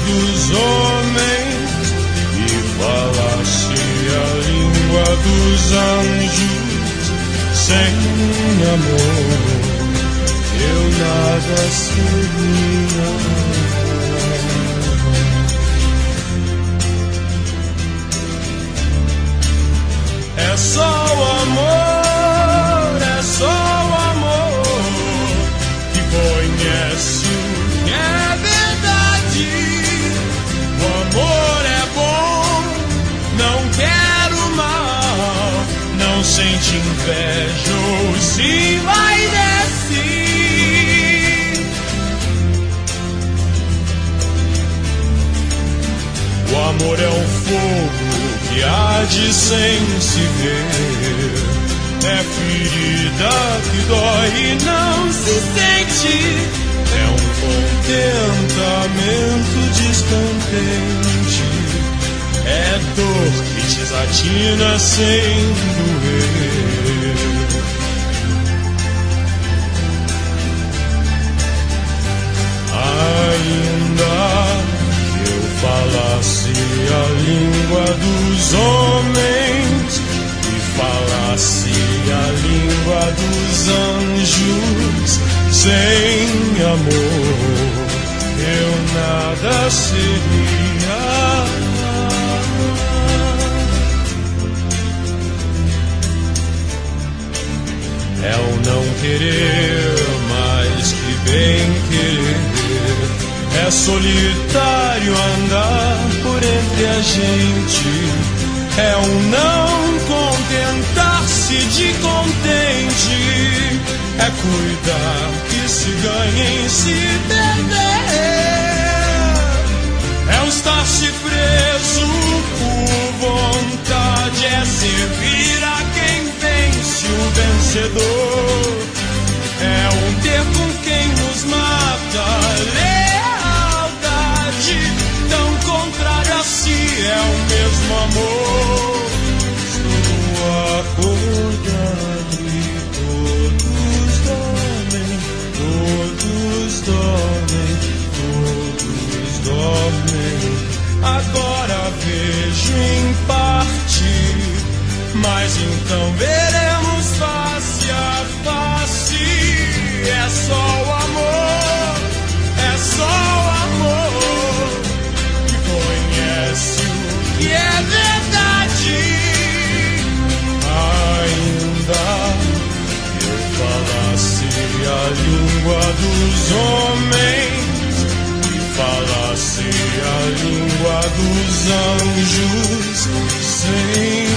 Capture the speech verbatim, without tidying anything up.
dos homens e falasse a língua dos anjos, sem amor eu nada seria. É só o amor, é só o amor que conhece o que é verdade. O amor é bom, não quer o mal, não sente inveja ou se vai descer. O amor é um fogo que arde sem se ver, é ferida que dói e não se sente, é um contentamento descontente, é dor que desatina sem doer. Ainda falasse a língua dos homens e falasse a língua dos anjos, sem amor eu nada seria. É o não querer mais que bem querer, é solitário andar por entre a gente, é um não contentar-se de contente, é cuidar que se ganha em se perder, é o estar-se preso por vontade, é servir a quem vence o vencedor, é um ter com quem nos mata, tão contrário a si, é o mesmo amor. Estou acordado e todos dormem, todos dormem, todos dormem. Agora vejo em parte, mas então veremos face a face. É só o amor, é só o amor que conhece o que é verdade. Ainda que eu falasse a língua dos homens e falasse a língua dos anjos, sem